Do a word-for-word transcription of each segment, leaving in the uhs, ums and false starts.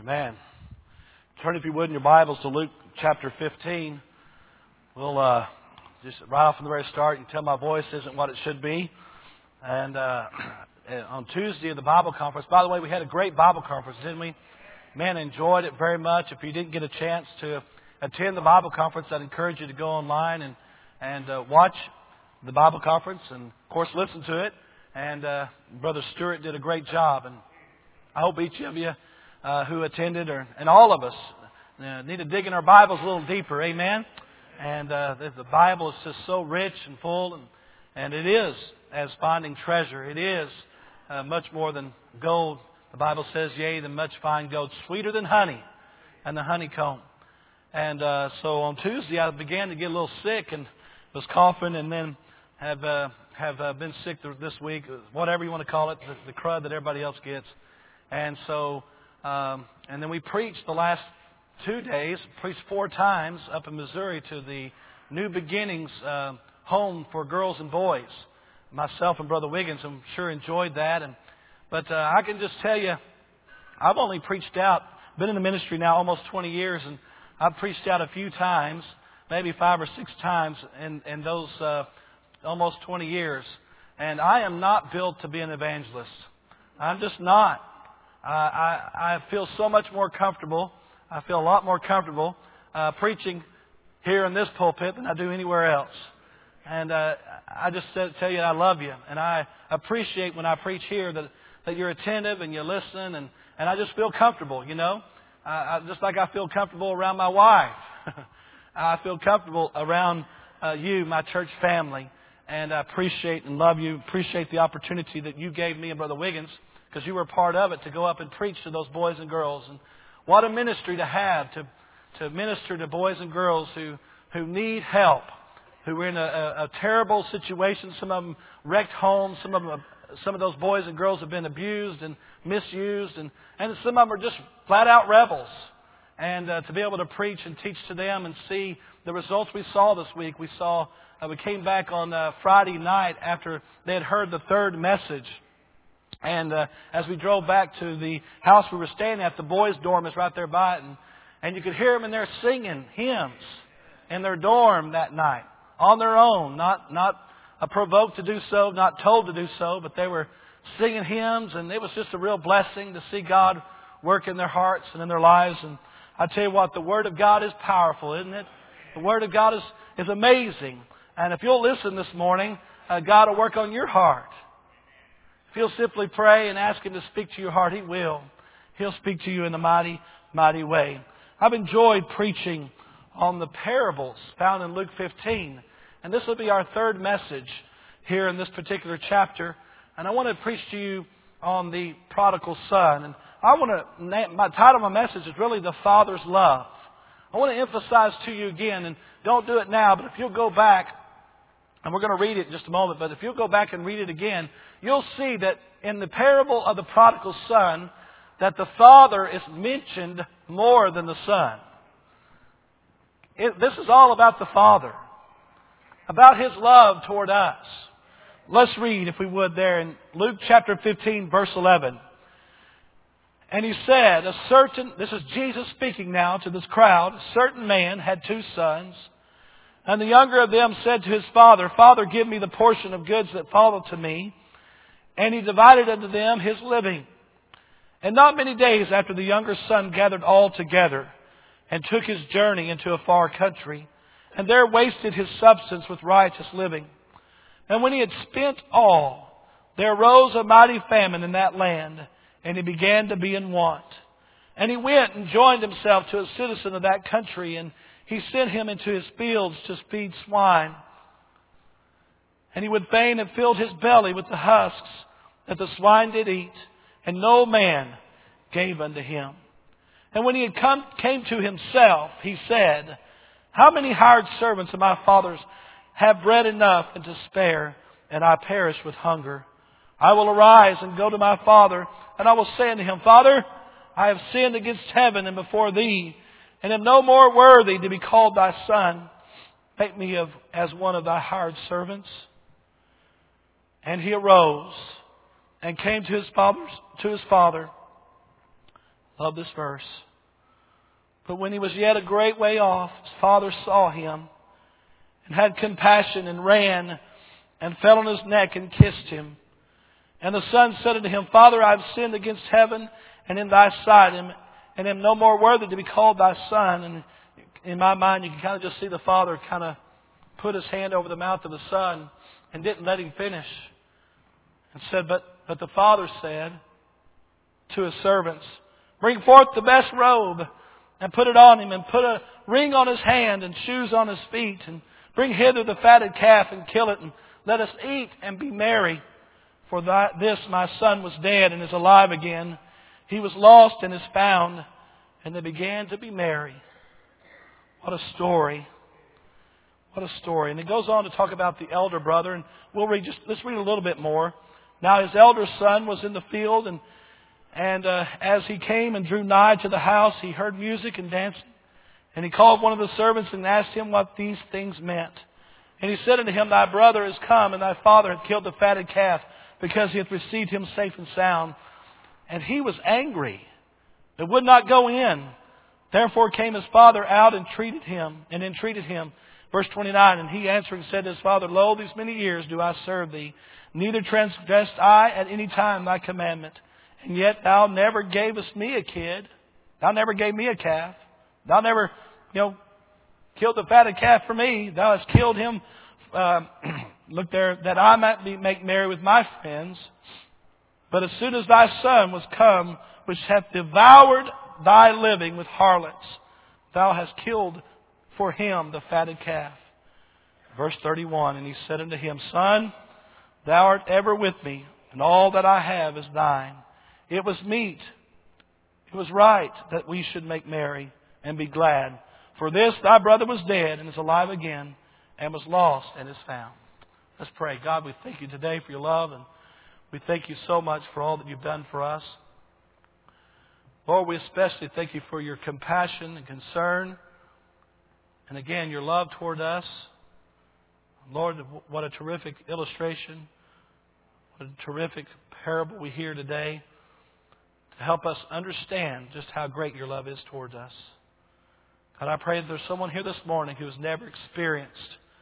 Amen. Turn, if you would, in your Bibles to Luke chapter fifteen. We'll uh, just right off from the very start, you can tell my voice isn't what it should be. And uh, on Tuesday of the Bible conference, by the way, we had a great Bible conference, didn't we? Man, enjoyed it very much. If you didn't get a chance to attend the Bible conference, I'd encourage you to go online and and uh, watch the Bible conference, and of course listen to it. And uh, Brother Stewart did a great job, and I hope each of you uh, who attended, or and all of us, uh, need to dig in our Bibles a little deeper. Amen. And uh, the, the Bible is just so rich and full, and and it is as finding treasure. It is uh, much more than gold. The Bible says, "Yea, than much fine gold, sweeter than honey, and the honeycomb." And uh, so on Tuesday, I began to get a little sick and was coughing, and then have uh, have uh, been sick this week, whatever you want to call it, the, the crud that everybody else gets. And so, um, and then we preached the last two days, preached four times up in Missouri to the New Beginnings uh, home for girls and boys. Myself and Brother Wiggins, I'm sure enjoyed that. And but uh, I can just tell you, I've only preached out, been in the ministry now almost twenty years, and I've preached out a few times, maybe five or six times in, in those uh, almost twenty years. And I am not built to be an evangelist. I'm just not. I, I, I feel so much more comfortable. I feel a lot more comfortable uh, preaching here in this pulpit than I do anywhere else. And uh, I just said, tell you I love you. And I appreciate when I preach here that, that you're attentive and you listen. And, and I just feel comfortable, you know. Uh, I, just like I feel comfortable around my wife. I feel comfortable around uh, you, my church family. And I appreciate and love you. Appreciate the opportunity that you gave me and Brother Wiggins, because you were part of it, to go up and preach to those boys and girls. And what a ministry to have, to to minister to boys and girls who, who need help, who are in a, a, a terrible situation. Some of them wrecked homes. Some of them, some of those boys and girls have been abused and misused, and, and some of them are just flat out rebels. And uh, to be able to preach and teach to them and see the results we saw this week. We saw uh, we came back on uh, Friday night after they had heard the third message. And uh, as we drove back to the house we were staying at, the boys' dorm is right there by it. And, and you could hear them in there singing hymns in their dorm that night on their own. Not not uh, provoked to do so, not told to do so, but they were singing hymns. And it was just a real blessing to see God work in their hearts and in their lives. And I tell you what, the Word of God is powerful, isn't it? The Word of God is, is amazing. And if you'll listen this morning, uh, God will work on your heart. If you'll simply pray and ask Him to speak to your heart, He will. He'll speak to you in a mighty, mighty way. I've enjoyed preaching on the parables found in Luke fifteen. And this will be our third message here in this particular chapter. And I want to preach to you on the prodigal son. And I want to, my title of my message is really The Father's Love. I want to emphasize to you again, and don't do it now, but if you'll go back, and we're going to read it in just a moment, but if you'll go back and read it again, you'll see that in the parable of the prodigal son, that the father is mentioned more than the son. It, this is all about the Father, about His love toward us. Let's read, if we would, there in Luke chapter fifteen, verse eleven. And he said, a certain, this is Jesus speaking now to this crowd, a certain man had two sons. And the younger of them said to his father, Father, give me the portion of goods that follow to me. And he divided unto them his living. And not many days after, the younger son gathered all together and took his journey into a far country, and there wasted his substance with riotous living. And when he had spent all, there arose a mighty famine in that land, and he began to be in want. And he went and joined himself to a citizen of that country, and he sent him into his fields to feed swine. And he would fain have filled his belly with the husks that the swine did eat, and no man gave unto him. And when he had come, came to himself, he said, How many hired servants of my father's have bread enough and to spare, and I perish with hunger? I will arise and go to my father, and I will say unto him, Father, I have sinned against heaven and before thee, and am no more worthy to be called thy son. Make me of, as one of thy hired servants. And he arose and came to his father's, to his father. Love this verse. But when he was yet a great way off, his father saw him and had compassion and ran and fell on his neck and kissed him. And the son said unto him, Father, I have sinned against heaven and in thy sight, and am no more worthy to be called thy son. And in my mind, you can kind of just see the father kind of put his hand over the mouth of the son and didn't let him finish. And said, but, but the father said to his servants, Bring forth the best robe and put it on him, and put a ring on his hand and shoes on his feet, and bring hither the fatted calf and kill it, and let us eat and be merry. For that, this my son was dead and is alive again. He was lost and is found. And they began to be merry. What a story. What a story. And it goes on to talk about the elder brother. And we'll read just, let's read a little bit more. Now his elder son was in the field, and And uh, as he came and drew nigh to the house, he heard music and dancing. And he called one of the servants and asked him what these things meant. And he said unto him, Thy brother is come, and thy father hath killed the fatted calf, because he hath received him safe and sound. And he was angry, and would not go in. Therefore came his father out and treated him, and entreated him. Verse twenty-nine, And he answering said to his father, Lo, these many years do I serve thee, neither transgressed I at any time thy commandment. And yet thou never gavest me a kid. Thou never gave me a calf. Thou never, you know, killed the fatted calf for me. Thou hast killed him, uh, look there, that I might be, make merry with my friends. But as soon as thy son was come, which hath devoured thy living with harlots, thou hast killed for him the fatted calf. Verse thirty-one, And he said unto him, Son, thou art ever with me, and all that I have is thine. It was meet, it was right that we should make merry and be glad. For this thy brother was dead and is alive again, and was lost and is found. Let's pray. God, we thank you today for your love, and we thank you so much for all that you've done for us. Lord, we especially thank you for your compassion and concern, and again, your love toward us. Lord, what a terrific illustration, what a terrific parable we hear today, to help us understand just how great your love is towards us. God, I pray that there's someone here this morning who has never experienced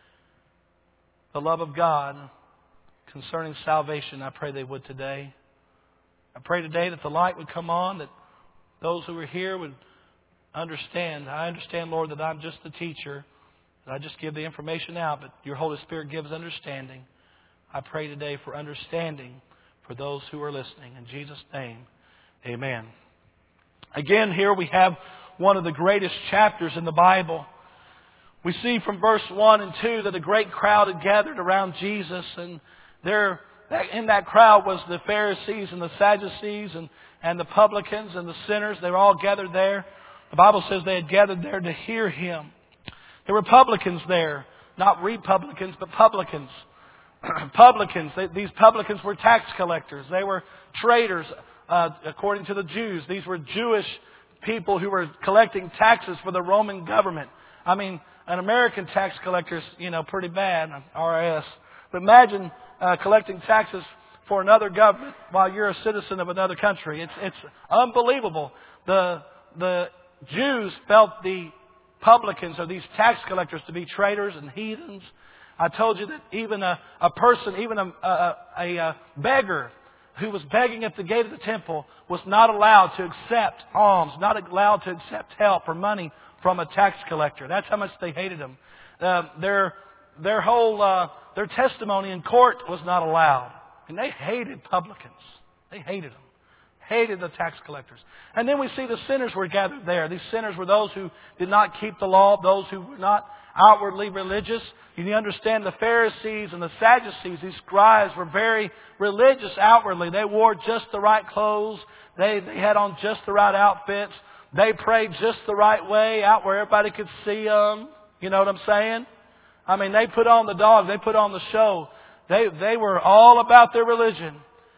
the love of God concerning salvation. I pray they would today. I pray today that the light would come on, that those who are here would understand. I understand, Lord, that I'm just the teacher, that I just give the information out, but your Holy Spirit gives understanding. I pray today for understanding for those who are listening. In Jesus' name, amen. Again, here we have one of the greatest chapters in the Bible. We see from verse one and two that a great crowd had gathered around Jesus, and there, in that crowd was the Pharisees and the Sadducees and, and the publicans and the sinners. They were all gathered there. The Bible says they had gathered there to hear Him. There were publicans there, not republicans, but publicans. Publicans. They, these publicans were tax collectors. They were traitors, uh, according to the Jews. These were Jewish people who were collecting taxes for the Roman government. I mean, an American tax collector is, you know, pretty bad, R I S. But imagine uh, collecting taxes for another government while you're a citizen of another country. It's it's unbelievable. The the Jews felt the publicans, or these tax collectors, to be traitors and heathens. I told you that even a, a person, even a, a, a, a beggar who was begging at the gate of the temple was not allowed to accept alms, not allowed to accept help or money from a tax collector. That's how much they hated him. Uh, their their whole uh, their testimony in court was not allowed, and they hated publicans. They hated them. Hated the tax collectors. And then we see the sinners were gathered there. These sinners were those who did not keep the law, those who were not outwardly religious. You understand, the Pharisees and the Sadducees, these scribes, were very religious outwardly. They wore just the right clothes. They, they had on just the right outfits. They prayed just the right way, out where everybody could see them. You know what I'm saying? I mean, they put on the dog. They put on the show. They, they were all about their religion.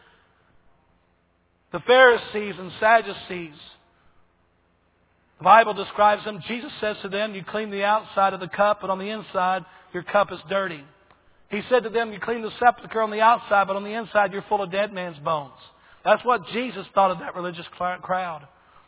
The Pharisees and Sadducees, the Bible describes them. Jesus says to them, you clean the outside of the cup, but on the inside, your cup is dirty. He said to them, you clean the sepulchre on the outside, but on the inside, you're full of dead man's bones. That's what Jesus thought of that religious crowd.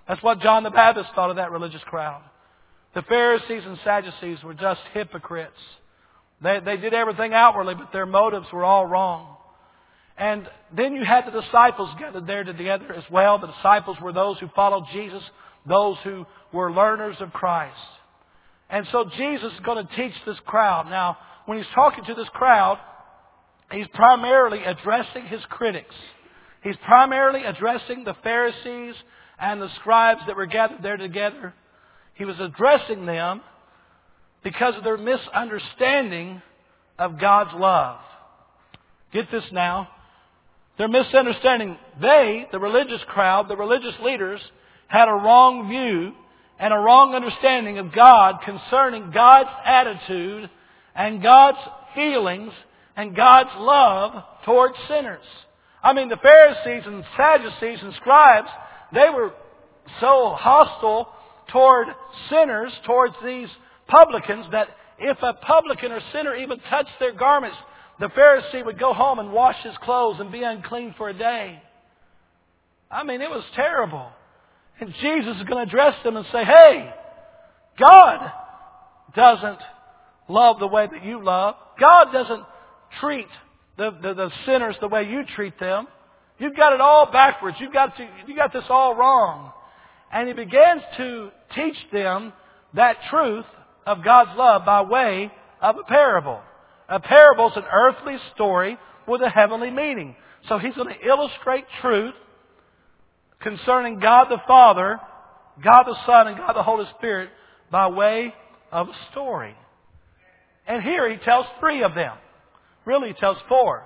That's what John the Baptist thought of that religious crowd. The Pharisees and Sadducees were just hypocrites. They, they did everything outwardly, but their motives were all wrong. And then you had the disciples gathered there together as well. The disciples were those who followed Jesus, those who were learners of Christ. And so Jesus is going to teach this crowd. Now, when he's talking to this crowd, he's primarily addressing his critics. He's primarily addressing the Pharisees and the scribes that were gathered there together. He was addressing them because of their misunderstanding of God's love. Get this now. Their misunderstanding. They, the religious crowd, the religious leaders, had a wrong view and a wrong understanding of God concerning God's attitude and God's feelings and God's love towards sinners. I mean, the Pharisees and Sadducees and scribes, they were so hostile toward sinners, towards these publicans, that if a publican or sinner even touched their garments, the Pharisee would go home and wash his clothes and be unclean for a day. I mean, it was terrible. And Jesus is going to address them and say, hey, God doesn't love the way that you love. God doesn't treat the, the, the sinners the way you treat them. You've got it all backwards. You've got, to, you got this all wrong. And he begins to teach them that truth of God's love by way of a parable. A parable is an earthly story with a heavenly meaning. So he's going to illustrate truth concerning God the Father, God the Son, and God the Holy Spirit by way of a story. And here he tells three of them. Really, he tells four.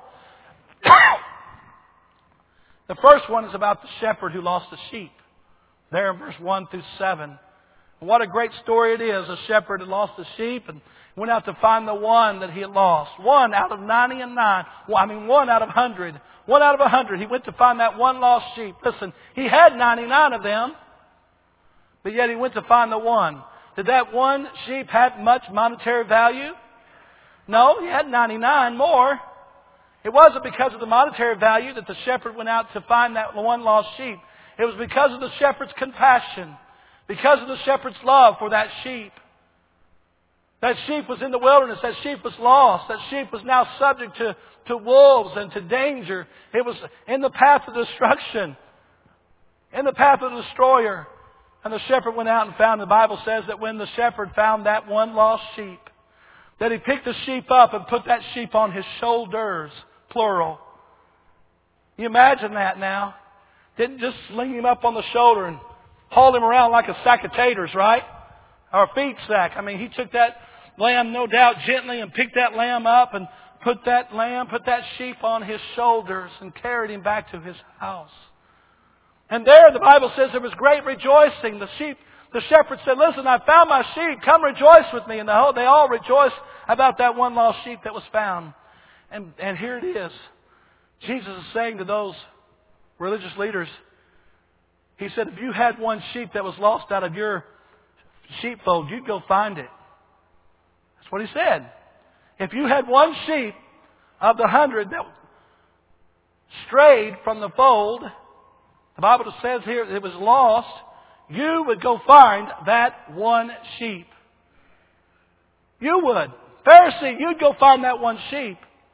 The first one is about the shepherd who lost the sheep. There in verse one through seven. What a great story it is. A shepherd had lost the sheep and went out to find the one that he had lost. One out of ninety and nine. Well, I mean, one out of a hundred. One out of a hundred. He went to find that one lost sheep. Listen, he had ninety-nine of them, but yet he went to find the one. Did that one sheep have much monetary value? No, he had ninety-nine more. It wasn't because of the monetary value that the shepherd went out to find that one lost sheep. It was because of the shepherd's compassion, because of the shepherd's love for that sheep. That sheep was in the wilderness. That sheep was lost. That sheep was now subject to, to wolves and to danger. It was in the path of destruction, in the path of the destroyer. And the shepherd went out and found, the Bible says that when the shepherd found that one lost sheep, that he picked the sheep up and put that sheep on his shoulders, plural. You imagine that now? Didn't just sling him up on the shoulder and haul him around like a sack of taters, right? Or a feed sack. I mean, he took that lamb, no doubt, gently and picked that lamb up and put that lamb, put that sheep on his shoulders and carried him back to his house. And there, the Bible says there was great rejoicing. The sheep, the shepherd said, listen, I found my sheep. Come rejoice with me. And the whole, they all rejoiced about that one lost sheep that was found. And, and here it is. Jesus is saying to those religious leaders, he said, if you had one sheep that was lost out of your sheepfold, you'd go find it. That's what he said. If you had one sheep of the hundred that strayed from the fold, the Bible says here it was lost, you would go find that one sheep. You would. Pharisee, you'd go find that one sheep.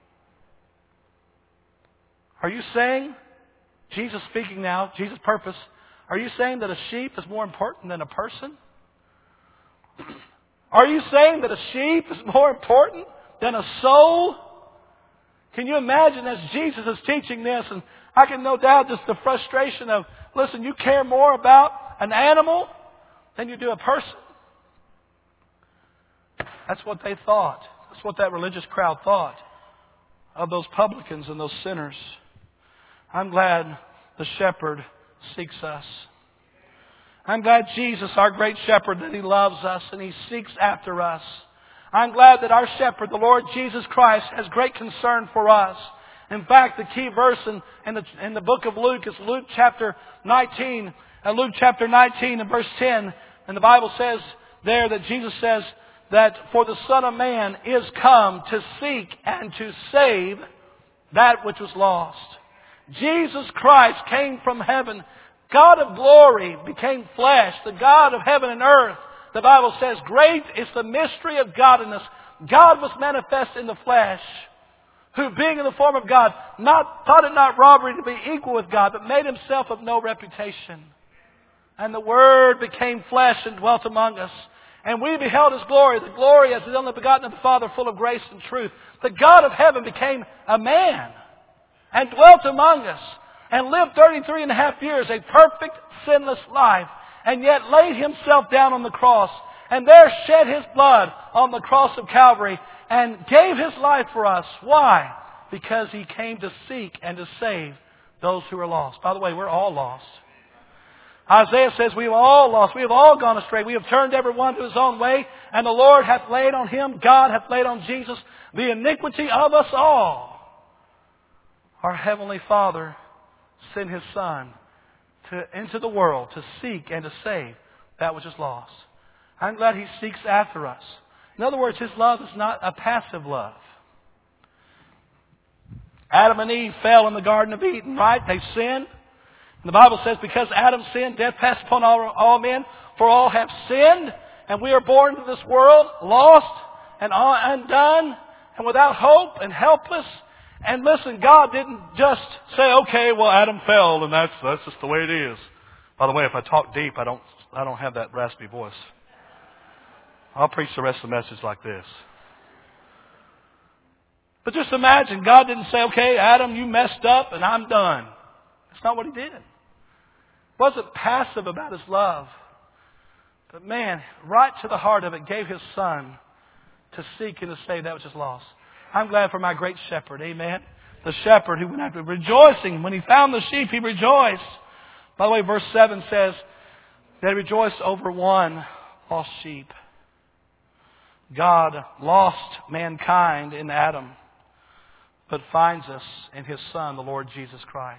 Are you saying, Jesus speaking now, Jesus' purpose, are you saying that a sheep is more important than a person? Are you saying that a sheep is more important than a soul? Can you imagine as Jesus is teaching this, and I can no doubt just the frustration of, listen, you care more about an animal than you do a person. That's what they thought. That's what that religious crowd thought of those publicans and those sinners. I'm glad the shepherd seeks us. I'm glad Jesus, our great shepherd, that He loves us and He seeks after us. I'm glad that our shepherd, the Lord Jesus Christ, has great concern for us. In fact, the key verse in, in, the, in the book of Luke is Luke chapter nineteen. And Luke chapter nineteen and verse ten. And the Bible says there that Jesus says that for the Son of Man is come to seek and to save that which was lost. Jesus Christ came from heaven God of glory became flesh. The God of heaven and earth. The Bible says, great is the mystery of godliness. God was manifest in the flesh, who being in the form of God, not thought it not robbery to be equal with God, but made himself of no reputation. And the Word became flesh and dwelt among us. And we beheld His glory, the glory as the only begotten of the Father, full of grace and truth. The God of heaven became a man and dwelt among us and lived thirty-three and a half years, a perfect, sinless life, and yet laid Himself down on the cross and there shed His blood on the cross of Calvary and gave His life for us. Why? Because He came to seek and to save those who are lost. By the way, we're all lost. Isaiah says we have all lost. We have all gone astray. We have turned every one to his own way. And the Lord hath laid on Him, God hath laid on Jesus, the iniquity of us all. Our Heavenly Father sent His Son to, into the world to seek and to save that which is lost. I'm glad He seeks after us. In other words, His love is not a passive love. Adam and Eve fell in the Garden of Eden, right? They sinned. And the Bible says, because Adam sinned, death passed upon all, all men, for all have sinned, and we are born into this world lost and undone and without hope and helpless. And listen, God didn't just say, okay, well, Adam fell, and that's that's just the way it is. By the way, if I talk deep, I don't I don't have that raspy voice. I'll preach the rest of the message like this. But just imagine, God didn't say, okay, Adam, you messed up, and I'm done. That's not what He did. He wasn't passive about His love. But man, right to the heart of it, gave His Son to seek and to save that which is lost. I'm glad for my great shepherd, amen. The shepherd who went after rejoicing. When he found the sheep, he rejoiced. By the way, verse seven says that he rejoiced over one lost sheep. God lost mankind in Adam, but finds us in His Son, the Lord Jesus Christ.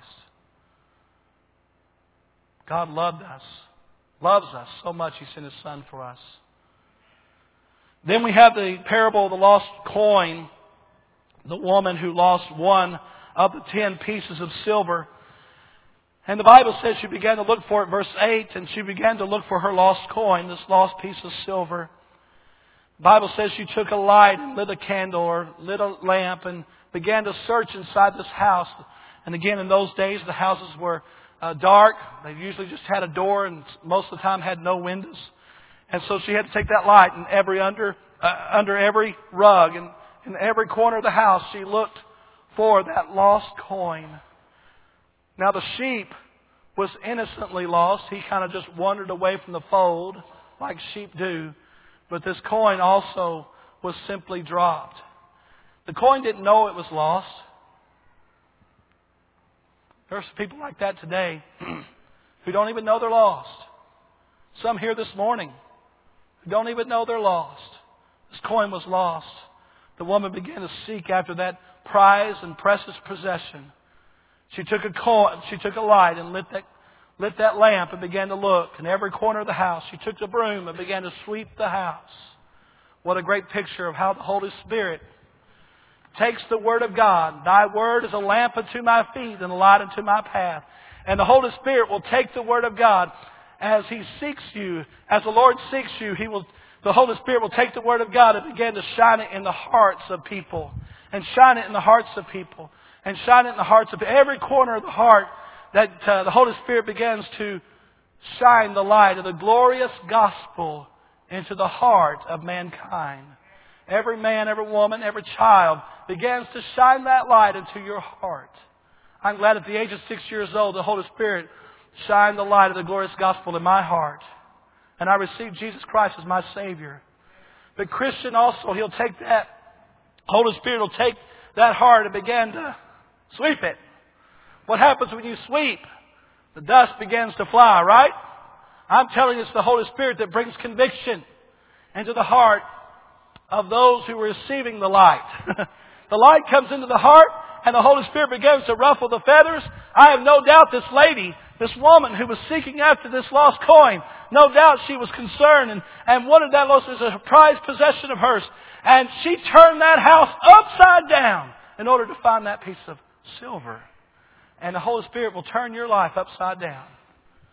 God loved us, loves us so much He sent His Son for us. Then we have the parable of the lost coin. The woman who lost one of the ten pieces of silver. And the Bible says she began to look for it, verse eight, and she began to look for her lost coin, this lost piece of silver. The Bible says she took a light and lit a candle or lit a lamp and began to search inside this house. And again, in those days, the houses were uh, dark. They usually just had a door and most of the time had no windows. And so she had to take that light and every under uh, under every rug and in every corner of the house, she looked for that lost coin. Now the sheep was innocently lost. He kind of just wandered away from the fold like sheep do. But this coin also was simply dropped. The coin didn't know it was lost. There are some people like that today who don't even know they're lost. Some here this morning who don't even know they're lost. This coin was lost. The woman began to seek after that prize and precious possession. She took a coin, she took a light and lit that, lit that lamp and began to look in every corner of the house. She took the broom and began to sweep the house. What a great picture of how the Holy Spirit takes the Word of God. Thy Word is a lamp unto my feet and a light unto my path. And the Holy Spirit will take the Word of God as He seeks you, as the Lord seeks you, He will The Holy Spirit will take the Word of God and begin to shine it in the hearts of people. And shine it in the hearts of people. And shine it in the hearts of every corner of the heart that uh, the Holy Spirit begins to shine the light of the glorious gospel into the heart of mankind. Every man, every woman, every child begins to shine that light into your heart. I'm glad at the age of six years old, the Holy Spirit shined the light of the glorious gospel in my heart. And I received Jesus Christ as my Savior. But Christian also, he'll take that, Holy Spirit will take that heart and begin to sweep it. What happens when you sweep? The dust begins to fly, right? I'm telling you, it's the Holy Spirit that brings conviction into the heart of those who are receiving the light. The light comes into the heart and the Holy Spirit begins to ruffle the feathers. I have no doubt this lady, this woman who was seeking after this lost coin, no doubt she was concerned and, and wanted that lost as a prized possession of hers. And she turned that house upside down in order to find that piece of silver. And the Holy Spirit will turn your life upside down.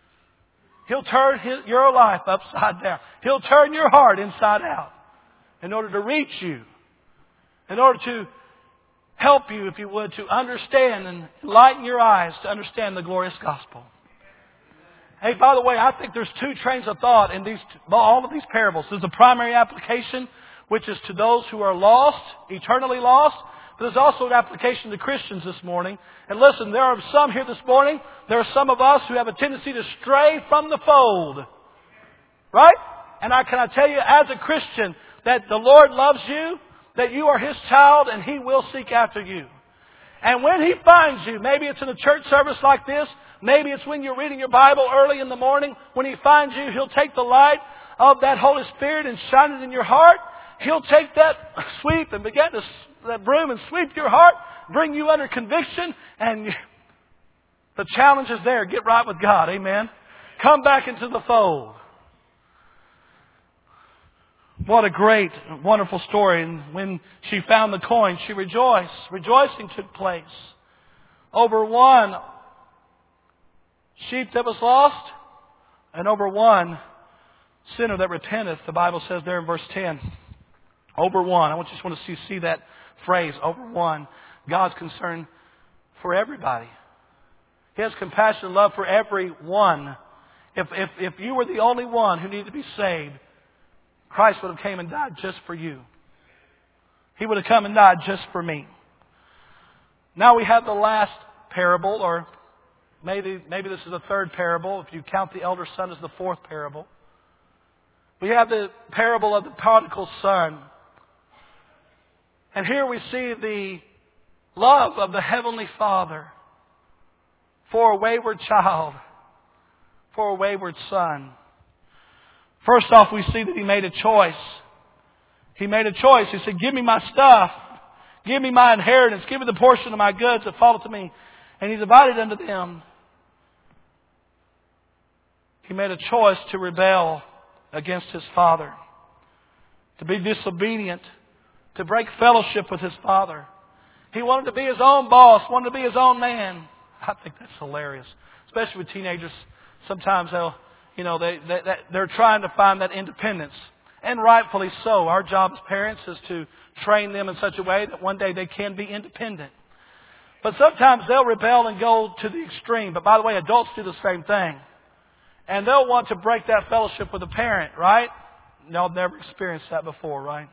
He'll turn his, your life upside down. He'll turn your heart inside out in order to reach you, in order to help you, if you would, to understand and enlighten your eyes to understand the glorious gospel. Hey, by the way, I think there's two trains of thought in these all of these parables. There's a primary application, which is to those who are lost, eternally lost. But there's also an application to Christians this morning. And listen, there are some here this morning, there are some of us who have a tendency to stray from the fold. Right? And I can I tell you, as a Christian, that the Lord loves you, that you are His child, and He will seek after you. And when He finds you, maybe it's in a church service like this, maybe it's when you're reading your Bible early in the morning, when He finds you, He'll take the light of that Holy Spirit and shine it in your heart. He'll take that sweep and begin to, that broom and sweep your heart, bring you under conviction, and you, the challenge is there. Get right with God. Amen. Come back into the fold. What a great, wonderful story. And when she found the coin, she rejoiced. Rejoicing took place over one sheep that was lost and over one sinner that repenteth. The Bible says there in verse ten. Over one. I want you just want to see, see that phrase, over one. God's concern for everybody. He has compassion and love for everyone. If, if, if you were the only one who needed to be saved, Christ would have came and died just for you. He would have come and died just for me. Now we have the last parable, or maybe, maybe this is the third parable, if you count the elder son as the fourth parable. We have the parable of the prodigal son. And here we see the love of the Heavenly Father for a wayward child, for a wayward son. First off, we see that he made a choice. He made a choice. He said, give me my stuff. Give me my inheritance. Give me the portion of my goods that fall to me. And he divided unto them. He made a choice to rebel against his father, to be disobedient, to break fellowship with his father. He wanted to be his own boss, wanted to be his own man. I think that's hilarious, especially with teenagers. Sometimes they'll, you know, they, they they're trying to find that independence, and rightfully so. Our job as parents is to train them in such a way that one day they can be independent. But sometimes they'll rebel and go to the extreme. But by the way, adults do the same thing. And they'll want to break that fellowship with a parent, right? Y'all have never experienced that before, right?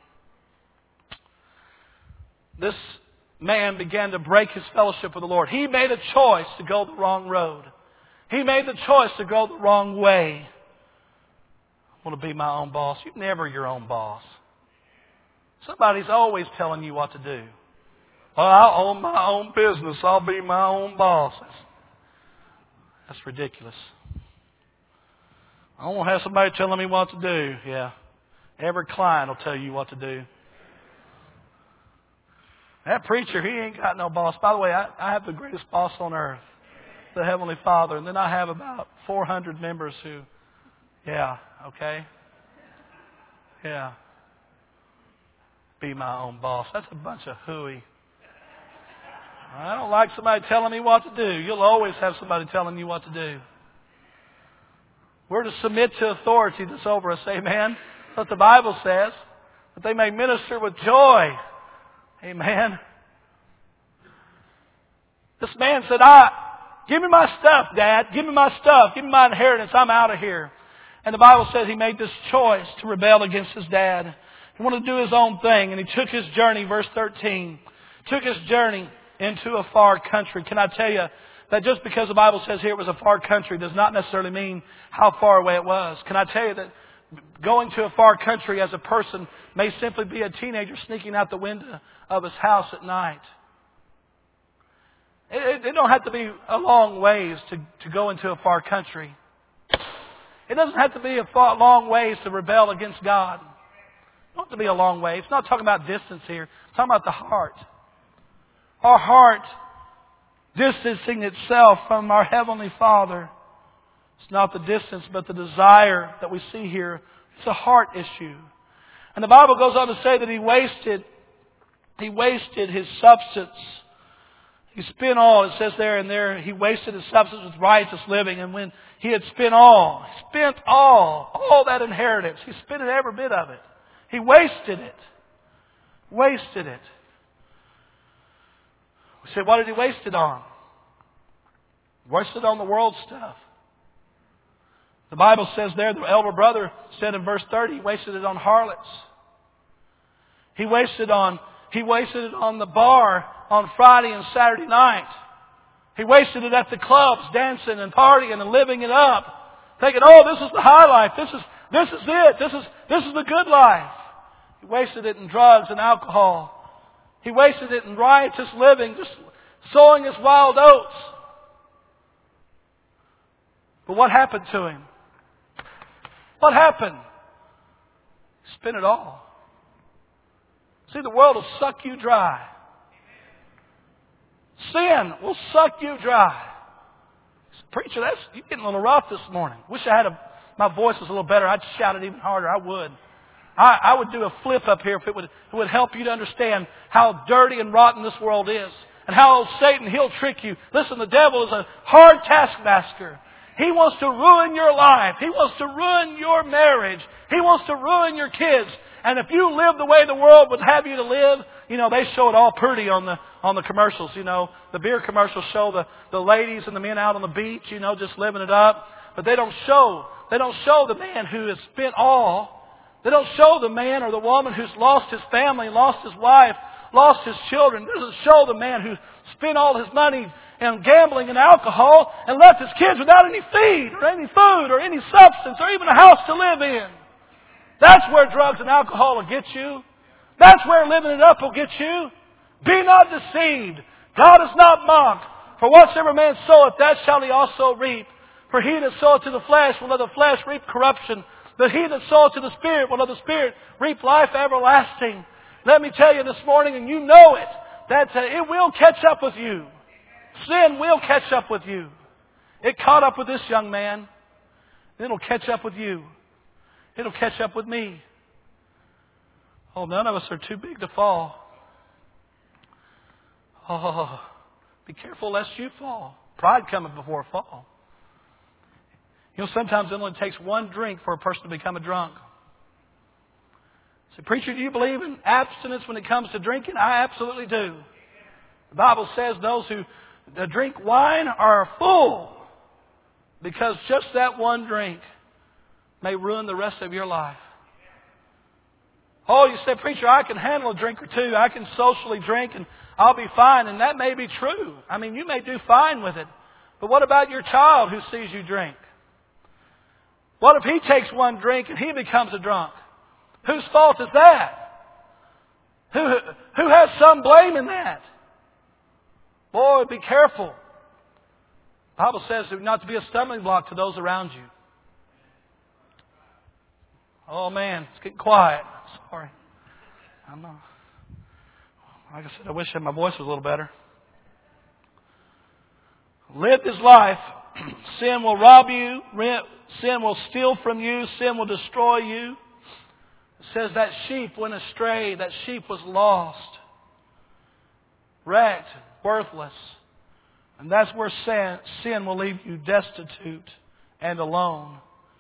This man began to break his fellowship with the Lord. He made a choice to go the wrong road. He made the choice to go the wrong way. I want to be my own boss. You're never your own boss. Somebody's always telling you what to do. Well, I'll own my own business. I'll be my own boss. That's, that's ridiculous. I won't have somebody telling me what to do. Yeah. Every client will tell you what to do. That preacher, he ain't got no boss. By the way, I, I have the greatest boss on earth, the Heavenly Father. And then I have about four hundred members who, yeah, okay. Yeah. Be my own boss. That's a bunch of hooey. I don't like somebody telling me what to do. You'll always have somebody telling you what to do. We're to submit to authority that's over us. Amen. That's what the Bible says. That they may minister with joy. Amen. This man said, I, give me my stuff, Dad. Give me my stuff. Give me my inheritance. I'm out of here. And the Bible says he made this choice to rebel against his dad. He wanted to do his own thing. And he took his journey, verse thirteen, took his journey into a far country. Can I tell you that just because the Bible says here it was a far country does not necessarily mean how far away it was. Can I tell you that going to a far country as a person may simply be a teenager sneaking out the window of his house at night. It, it don't have to be a long ways to, to go into a far country. It doesn't have to be a far, long ways to rebel against God. It don't have to be a long way. It's not talking about distance here. It's talking about the heart. Our heart distancing itself from our Heavenly Father. It's not the distance, but the desire that we see here. It's a heart issue. And the Bible goes on to say that he wasted, he wasted his substance. He spent all, it says there and there, he wasted his substance with riotous living. And when he had spent all, he spent all, all that inheritance. He spent every bit of it. He wasted it. Wasted it. We say, what did he waste it on? He wasted it on the world stuff. The Bible says there, the elder brother said in verse thirty, he wasted it on harlots. He wasted on, he wasted it on the bar on Friday and Saturday night. He wasted it at the clubs, dancing and partying and living it up. Thinking, oh, this is the high life. This is, this is it. This is, this is the good life. He wasted it in drugs and alcohol. He wasted it in riotous living, just sowing his wild oats. But what happened to him? What happened? He spent it all. See, the world will suck you dry. Sin will suck you dry. Preacher, that's you're getting a little rough this morning. Wish I had a my voice was a little better. I'd shout it even harder. I would. I, I would do a flip up here if it would, it would help you to understand how dirty and rotten this world is. And how old Satan, he'll trick you. Listen, the devil is a hard taskmaster. He wants to ruin your life. He wants to ruin your marriage. He wants to ruin your kids. And if you live the way the world would have you to live, you know, they show it all pretty on the on the commercials, you know. The beer commercials show the, the ladies and the men out on the beach, you know, just living it up. But they don't show, they don't show the man who has spent all. They don't show the man or the woman who's lost his family, lost his wife, lost his children. It doesn't show the man who spent all his money in gambling and alcohol and left his kids without any feed or any food or any substance or even a house to live in. That's where drugs and alcohol will get you. That's where living it up will get you. Be not deceived. God is not mocked. For whatsoever man soweth, that shall he also reap. For he that soweth to the flesh will of the flesh reap corruption. But he that soweth to the Spirit will of the Spirit reap life everlasting. Let me tell you this morning, and you know it, that uh, it will catch up with you. Sin will catch up with you. It caught up with this young man. It'll catch up with you. It'll catch up with me. Oh, none of us are too big to fall. Oh, be careful lest you fall. Pride cometh before a fall. You know, sometimes it only takes one drink for a person to become a drunk. So, preacher, do you believe in abstinence when it comes to drinking? I absolutely do. The Bible says those who drink wine are full because just that one drink may ruin the rest of your life. Oh, you say, preacher, I can handle a drink or two. I can socially drink and I'll be fine. And that may be true. I mean, you may do fine with it. But what about your child who sees you drink? What if he takes one drink and he becomes a drunk? Whose fault is that? Who, who has some blame in that? Boy, be careful. The Bible says not to be a stumbling block to those around you. Oh man, it's getting quiet. Sorry. I'm not, like I said, I wish my voice was a little better. Live this life. Sin will rob you. Sin will steal from you. Sin will destroy you. It says that sheep went astray. That sheep was lost. Wrecked. Worthless. And that's where sin, sin will leave you destitute and alone.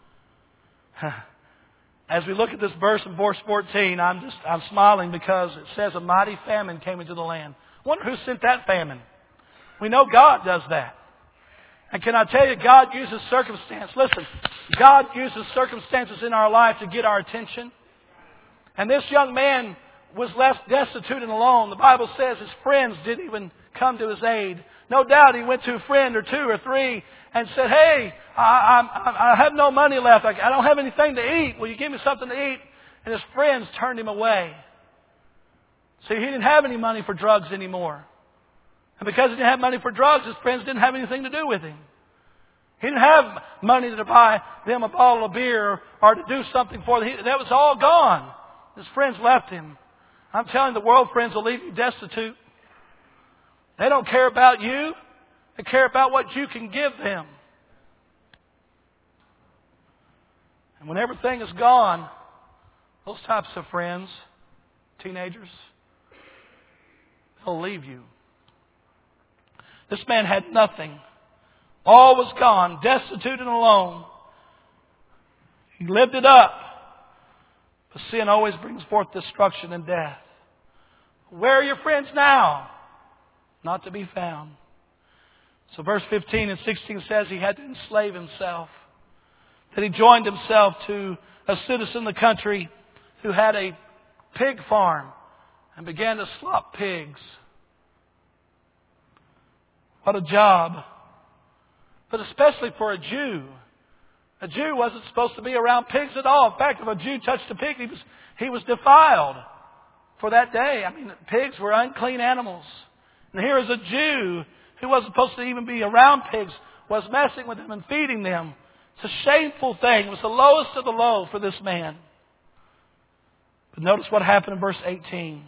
As we look at this verse in verse fourteen, I'm just I'm smiling because it says a mighty famine came into the land. I wonder who sent that famine. We know God does that. And can I tell you, God uses circumstance. Listen, God uses circumstances in our life to get our attention. And this young man was left destitute and alone. The Bible says his friends didn't even come to his aid. No doubt he went to a friend or two or three and said, hey, I, I, I have no money left. I, I don't have anything to eat. Will you give me something to eat? And his friends turned him away. See, he didn't have any money for drugs anymore. And because he didn't have money for drugs, his friends didn't have anything to do with him. He didn't have money to buy them a bottle of beer or to do something for them. He, that was all gone. His friends left him. I'm telling you, the world, friends, will leave you destitute. They don't care about you. They care about what you can give them. And when everything is gone, those types of friends, teenagers, they'll leave you. This man had nothing. All was gone, destitute and alone. He lived it up. But sin always brings forth destruction and death. Where are your friends now? Not to be found. So verse fifteen and sixteen says he had to enslave himself. That he joined himself to a citizen of the country who had a pig farm and began to slop pigs. What a job. But especially for a Jew. A Jew wasn't supposed to be around pigs at all. In fact, if a Jew touched a pig, he was, he was defiled for that day. I mean, pigs were unclean animals. And here is a Jew who wasn't supposed to even be around pigs, was messing with them and feeding them. It's a shameful thing. It was the lowest of the low for this man. But notice what happened in verse eighteen.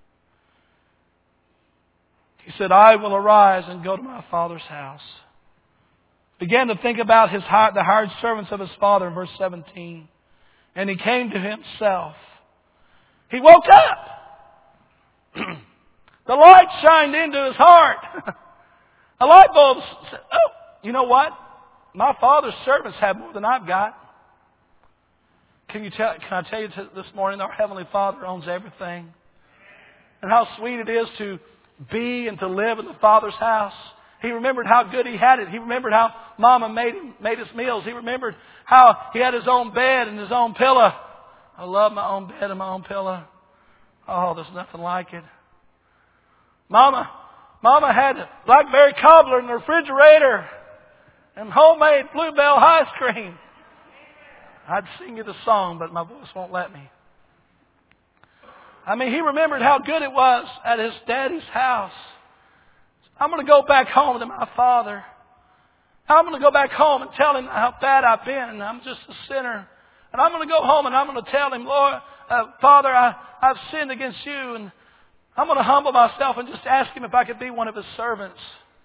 He said, I will arise and go to my father's house. Began to think about his the hired servants of his father in verse seventeen. And he came to himself. He woke up. The light shined into his heart. A light bulb said, oh, you know what? My father's servants have more than I've got. Can you tell? Can I tell you this morning, our Heavenly Father owns everything. And how sweet it is to be and to live in the Father's house. He remembered how good he had it. He remembered how Mama made him, made his meals. He remembered how he had his own bed and his own pillow. I love my own bed and my own pillow. Oh, there's nothing like it. Mama, Mama had blackberry cobbler in the refrigerator and homemade bluebell ice cream. I'd sing you the song, but my voice won't let me. I mean, he remembered how good it was at his daddy's house. I'm going to go back home to my father. I'm going to go back home and tell him how bad I've been. I'm just a sinner. And I'm going to go home and I'm going to tell him, Lord, uh, Father, I, I've sinned against you. And I'm going to humble myself and just ask him if I could be one of his servants.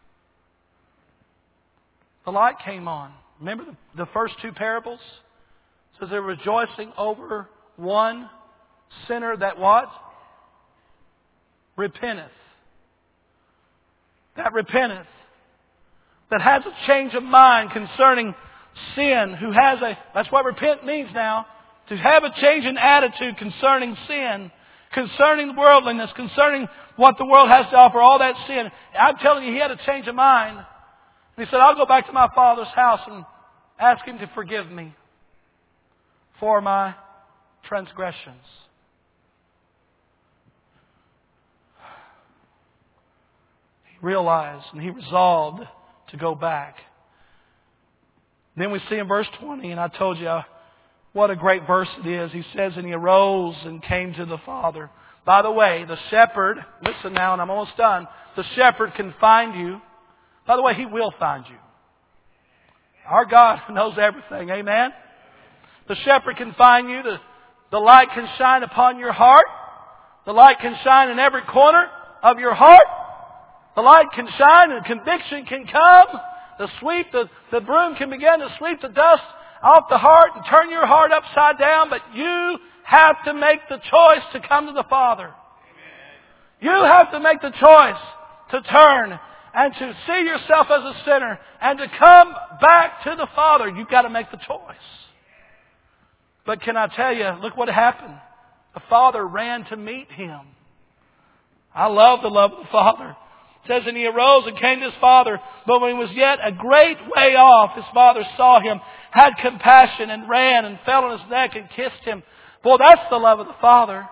The light came on. Remember the, the first two parables? It says they're rejoicing over one sinner that what? Repenteth. That repenteth. That has a change of mind concerning sin. Who has a, that's what repent means now. To have a change in attitude concerning sin. Concerning worldliness. Concerning what the world has to offer. All that sin. I'm telling you, he had a change of mind. And he said, I'll go back to my father's house and ask him to forgive me for my transgressions. He realized and he resolved to go back. Then we see in verse twenty, and I told you what a great verse it is. He says, and he arose and came to the Father. By the way, the shepherd, listen now, and I'm almost done. The shepherd can find you. By the way, he will find you. Our God knows everything. Amen? The shepherd can find you. The, the light can shine upon your heart. The light can shine in every corner of your heart. The light can shine and conviction can come. The sweep, the, the broom can begin to sweep the dust off the heart and turn your heart upside down. But you have to make the choice to come to the Father. Amen. You have to make the choice to turn and to see yourself as a sinner and to come back to the Father. You've got to make the choice. But can I tell you, look what happened. The Father ran to meet him. I love the love of the Father. It says, and he arose and came to his father. But when he was yet a great way off, his father saw him, had compassion, and ran and fell on his neck and kissed him. Boy, that's the love of the Father.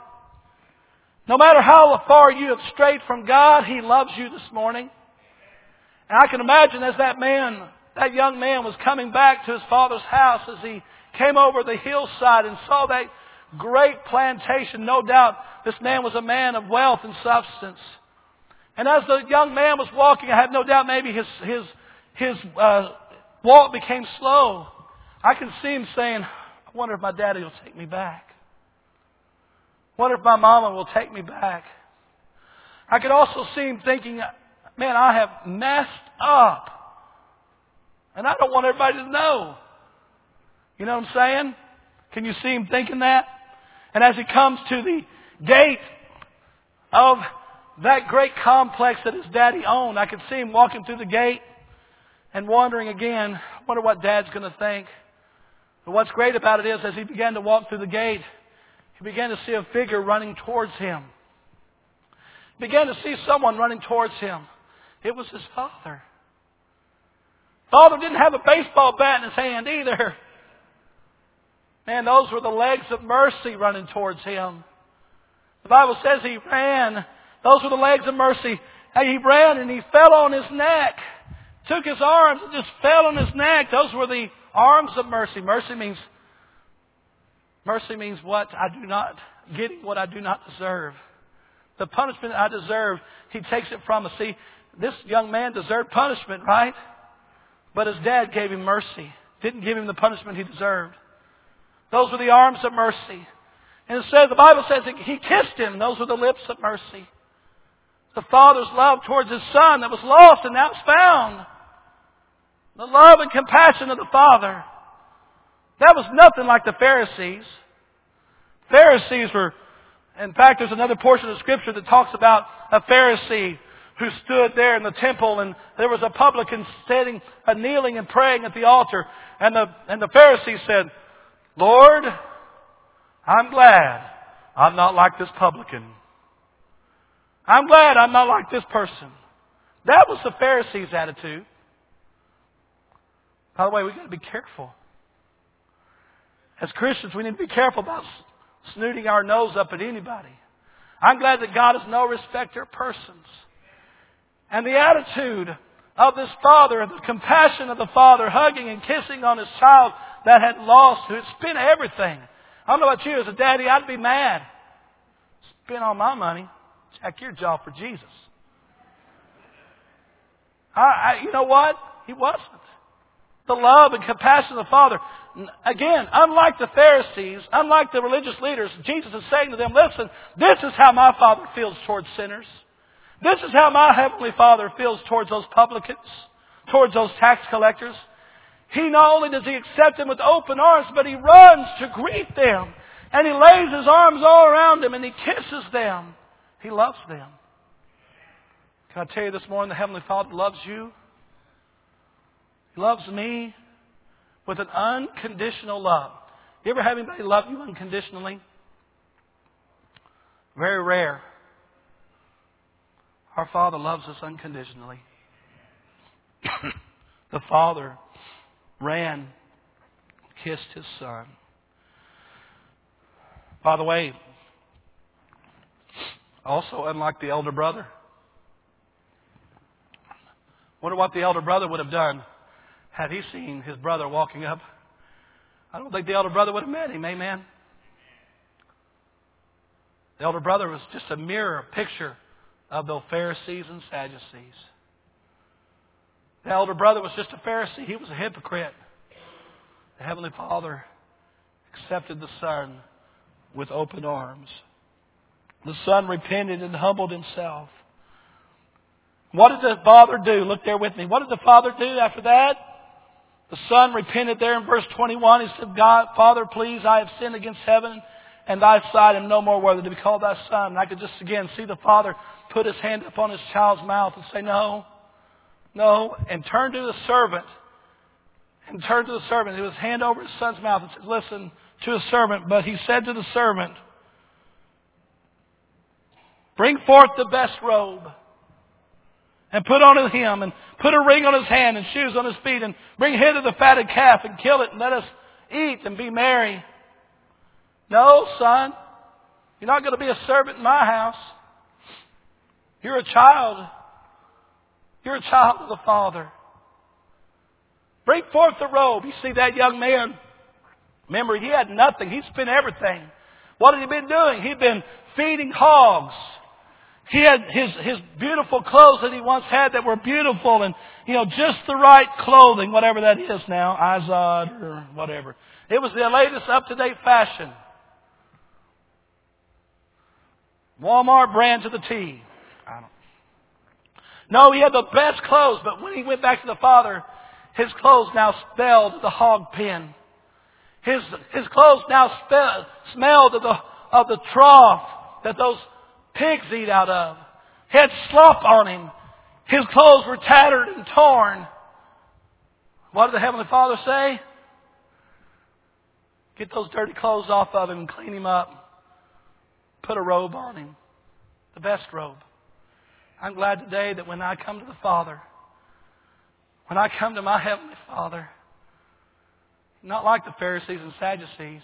No matter how far you have strayed from God, he loves you this morning. And I can imagine as that man, that young man was coming back to his father's house, as he came over the hillside and saw that great plantation. No doubt this man was a man of wealth and substance. And as the young man was walking, I have no doubt maybe his his his uh, walk became slow. I can see him saying, I wonder if my daddy will take me back. I wonder if my mama will take me back. I could also see him thinking, man, I have messed up. And I don't want everybody to know. You know what I'm saying? Can you see him thinking that? And as he comes to the gate of that great complex that his daddy owned. I could see him walking through the gate and wondering again, I wonder what Dad's going to think. But what's great about it is, as he began to walk through the gate, he began to see a figure running towards him. He began to see someone running towards him. It was his father. Father didn't have a baseball bat in his hand either. Man, those were the legs of mercy running towards him. The Bible says he ran. Those were the legs of mercy. He ran and he fell on his neck. Took his arms and just fell on his neck. Those were the arms of mercy. Mercy means mercy means what I do not getting what I do not deserve. The punishment I deserve, he takes it from us. See, this young man deserved punishment, right? But his dad gave him mercy. Didn't give him the punishment he deserved. Those were the arms of mercy. And it says, the Bible says that he kissed him. Those were the lips of mercy. The Father's love towards His Son that was lost and now is found. The love and compassion of the Father. That was nothing like the Pharisees. Pharisees were, in fact, there's another portion of Scripture that talks about a Pharisee who stood there in the temple, and there was a publican standing, uh, kneeling and praying at the altar. And the, and the Pharisee said, Lord, I'm glad I'm not like this publican. I'm glad I'm not like this person. That was the Pharisees' attitude. By the way, we've got to be careful. As Christians, we need to be careful about snooting our nose up at anybody. I'm glad that God is no respecter of persons. And the attitude of this father, the compassion of the father, hugging and kissing on his child that had lost, who had spent everything. I don't know about you, as a daddy, I'd be mad. Spent all my money. Jack your jaw for Jesus. I, I, you know what? He wasn't. The love and compassion of the Father. Again, unlike the Pharisees, unlike the religious leaders, Jesus is saying to them, listen, this is how my Father feels towards sinners. This is how my Heavenly Father feels towards those publicans, towards those tax collectors. He not only does He accept them with open arms, but He runs to greet them. And He lays His arms all around them and He kisses them. He loves them. Can I tell you this morning, the Heavenly Father loves you. He loves me with an unconditional love. You ever have anybody love you unconditionally? Very rare. Our Father loves us unconditionally. The Father ran, kissed His Son. By the way, also unlike the elder brother. Wonder what the elder brother would have done had he seen his brother walking up. I don't think the elder brother would have met him, amen? The elder brother was just a mirror, a picture of the Pharisees and Sadducees. The elder brother was just a Pharisee. He was a hypocrite. The Heavenly Father accepted the Son with open arms. The Son repented and humbled Himself. What did the Father do? Look there with me. What did the Father do after that? The Son repented there in verse twenty-one. He said, God, Father, please, I have sinned against heaven and Thy sight, and no more worthy to be called Thy Son. And I could just again see the Father put His hand upon His child's mouth and say, no, no, and turn to the servant. And turn to the servant. He was hand over His Son's mouth and said, listen to His servant. But He said to the servant, bring forth the best robe and put on him, and put a ring on his hand and shoes on his feet, and bring hither the fatted calf and kill it, and let us eat and be merry. No, son, you're not going to be a servant in my house. You're a child. You're a child of the Father. Bring forth the robe. You see that young man? Remember, he had nothing. He spent everything. What had he been doing? He'd been feeding hogs. He had his, his beautiful clothes that he once had that were beautiful and, you know, just the right clothing, whatever that is now, Izod or whatever. It was the latest up-to-date fashion. Walmart brand to the T. I don't. No, he had the best clothes, but when he went back to the Father, his clothes now smelled the hog pen. His, his clothes now spe- smelled of the, of the trough that those pigs eat out of. He had slop on him. His clothes were tattered and torn. What did the Heavenly Father say? Get those dirty clothes off of him and clean him up. Put a robe on him. The best robe. I'm glad today that when I come to the Father, when I come to my Heavenly Father, not like the Pharisees and Sadducees,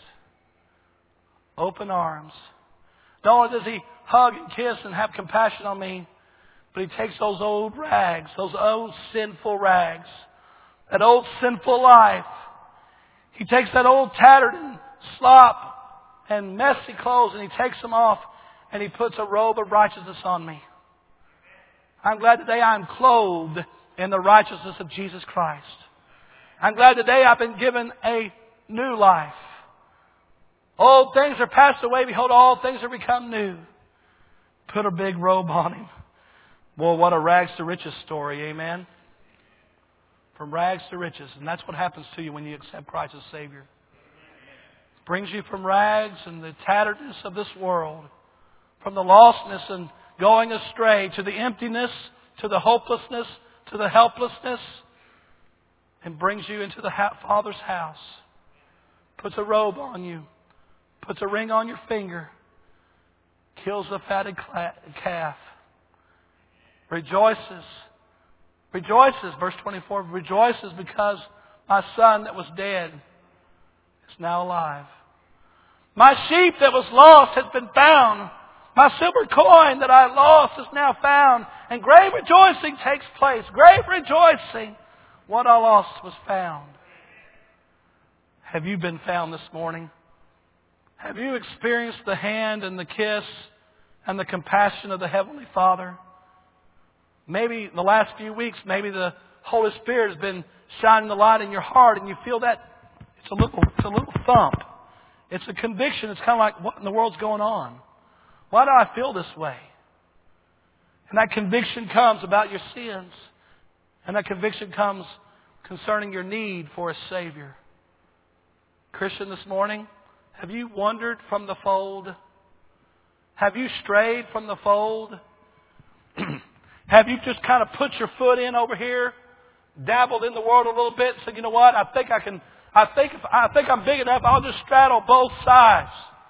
open arms. Not only does He hug and kiss and have compassion on me, but He takes those old rags, those old sinful rags, that old sinful life. He takes that old tattered and slop and messy clothes and He takes them off and He puts a robe of righteousness on me. I'm glad today I'm clothed in the righteousness of Jesus Christ. I'm glad today I've been given a new life. Old things are passed away. Behold, all things are become new. Put a big robe on him. Boy, what a rags to riches story. Amen. From rags to riches. And that's what happens to you when you accept Christ as Savior. It brings you from rags and the tatteredness of this world. From the lostness and going astray to the emptiness, to the hopelessness, to the helplessness. And brings you into the Father's house. Puts a robe on you. Puts a ring on your finger. Kills the fatted calf. Rejoices. Rejoices, verse twenty-four, rejoices because my son that was dead is now alive. My sheep that was lost has been found. My silver coin that I lost is now found. And great rejoicing takes place. Great rejoicing. What I lost was found. Have you been found this morning? Have you experienced the hand and the kiss and the compassion of the Heavenly Father? Maybe in the last few weeks, maybe the Holy Spirit has been shining the light in your heart and you feel that it's a little, it's a little thump. It's a conviction. It's kind of like, what in the world's going on? Why do I feel this way? And that conviction comes about your sins. And that conviction comes concerning your need for a Savior. Christian, this morning, have you wandered from the fold? Have you strayed from the fold? Have you just kind of put your foot in over here, dabbled in the world a little bit, and said, you know what, I think I can, I think if, I think I'm big enough, I'll just straddle both sides.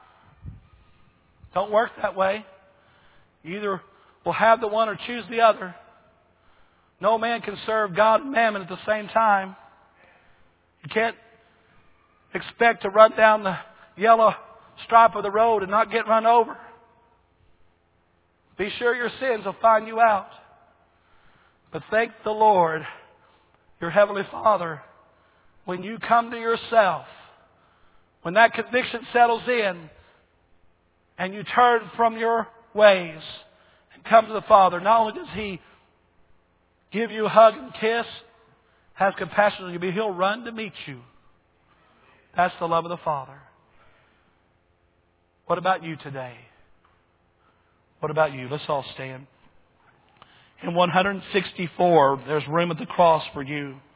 Don't work that way. You either will have the one or choose the other. No man can serve God and mammon at the same time. You can't expect to run down the yellow stripe of the road and not get run over. Be sure your sins will find you out. But thank the Lord, your Heavenly Father, when you come to yourself, when that conviction settles in, and you turn from your ways and come to the Father, not only does He give you a hug and kiss, has compassion on you, but He'll run to meet you. That's the love of the Father. What about you today? What about you? Let's all stand. In one sixty-four, there's room at the cross for you.